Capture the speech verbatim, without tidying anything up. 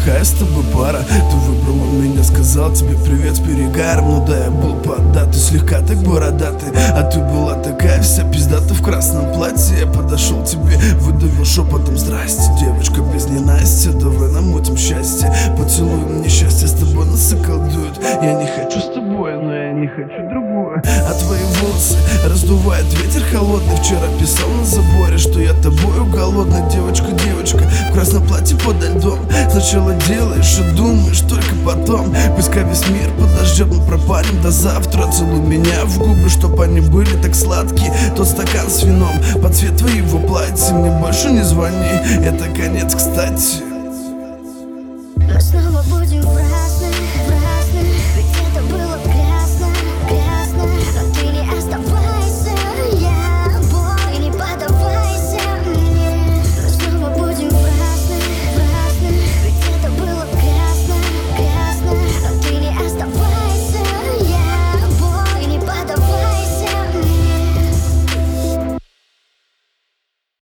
плохая с тобой пара. Ты выбрала меня, сказал тебе привет с перегаром. Ну да, я был поддатый, слегка так бородатый, а ты была такая вся пиздата в красном платье. Я подошел тебе, выдавил шепотом здрасте. Девочка без ненастья, давай намутим счастье. Поцелуй мне счастье, с тобой нас околдует. Я не хочу с тобой, но я не хочу другую. А твои волосы раздувает ветер холодный. Вчера писал на заборе, что я тобою голодный. Девочка, девочка, в красном платье подо льдом. Сначала делаешь и думаешь, только потом. Пускай весь мир подождет, мы пропалим до завтра. Целуй меня в губы, чтоб они были так сладкие. Тот стакан с вином под цвет твоего платья. Мне больше не звони, это конец, кстати. Мы снова будем врать.